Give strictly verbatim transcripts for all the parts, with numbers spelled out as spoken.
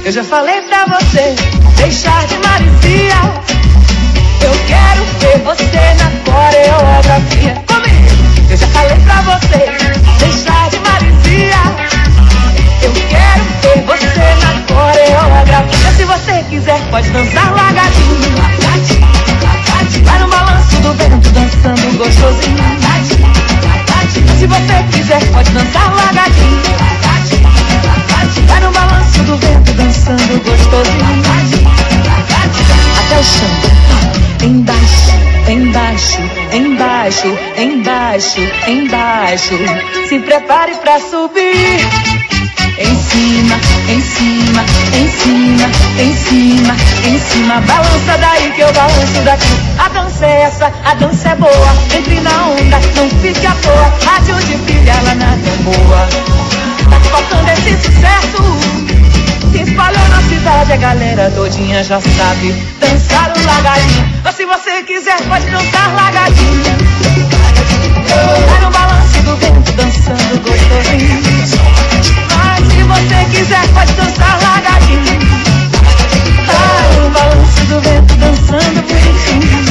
Eu já falei pra você deixar de maricia. Eu quero ver você na coreografia. Comigo! Eu já falei pra você deixar de maricia. Eu quero ver você na coreografia. Se você quiser pode dançar largadinho. Vai no balanço do vento dançando gostosinho. Se você quiser pode dançar largadinho. Vai no balanço do vento dançando gostosinho. Até o chão. Embaixo, embaixo, embaixo, embaixo, embaixo. Se prepare pra subir. Em cima, em cima, em cima, em cima, em cima. Balança daí que eu balanço daqui. A dança é essa, a dança é boa. Entre na onda, não fique à toa. Rádio de pilha, ela nada é boa. Tá tocando esse sucesso. Se espalhou na cidade, a galera todinha já sabe dançar o lagadinho. Mas se você quiser pode dançar lagadinho. Vai no balanço do vento dançando gostosinho. Mas se você quiser pode dançar lagadinho. Vai no balanço do vento dançando bonitinho.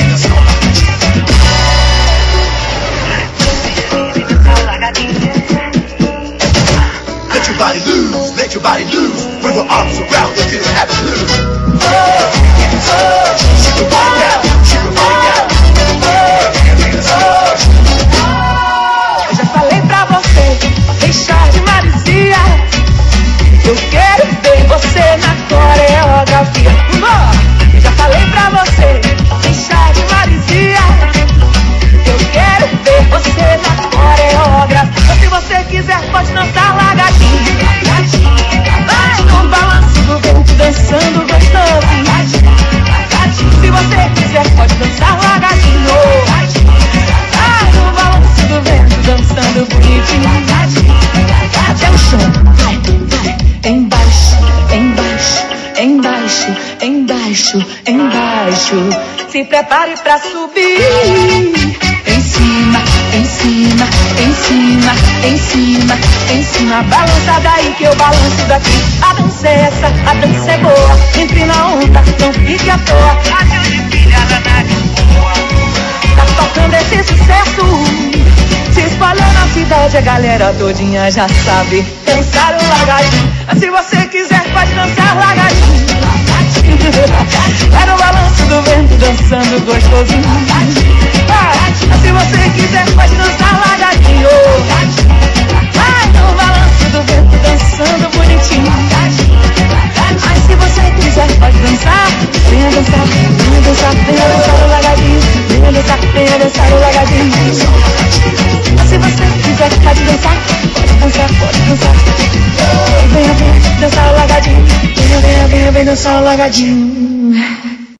Let your body loose, let your body loose. Bring your arms around, let's get it happen loose. Oh, oh, shake your body down, shake your body down. Oh, oh. Eu já falei pra você deixar de maricia. Eu quero ver você na coreografia. Eu já falei pra você deixar de maricia. Eu quero ver você na coreografia. Se você quiser pode dançar largadinho. Vai no balanço do vento dançando gostosinho. Se você quiser pode dançar largadinho. Vai no balanço do vento dançando bonitinho. Até o chão. Embaixo, embaixo, embaixo, embaixo, embaixo. Se prepare pra subir. Em cima, em cima, em cima, em cima, em cima. Balança daí que eu balanço daqui. A dança é essa, a dança é boa. Entre na onda, não fique à toa. Rádio de pilha, danada boa. Tá tocando esse sucesso. Se espalhou na cidade, a galera todinha já sabe dançar o lagadinho. Mas se você quiser pode dançar lagadinho. Vai no balanço do vento dançando gostosinho. Vai, se você quiser pode dançar lagadinho. Vai no balanço do vento dançando bonitinho. Mas se você quiser pode dançar. Venha dançar, venha dançar, venha dançar o lagadinho. Venha dançar, venha dançar o lagadinho. Mas se você quiser pode dançar. Pode dançar, pode dançar. Venha, venha dançar o lagadinho. Venha, venha, venha, venha dançar o lagadinho.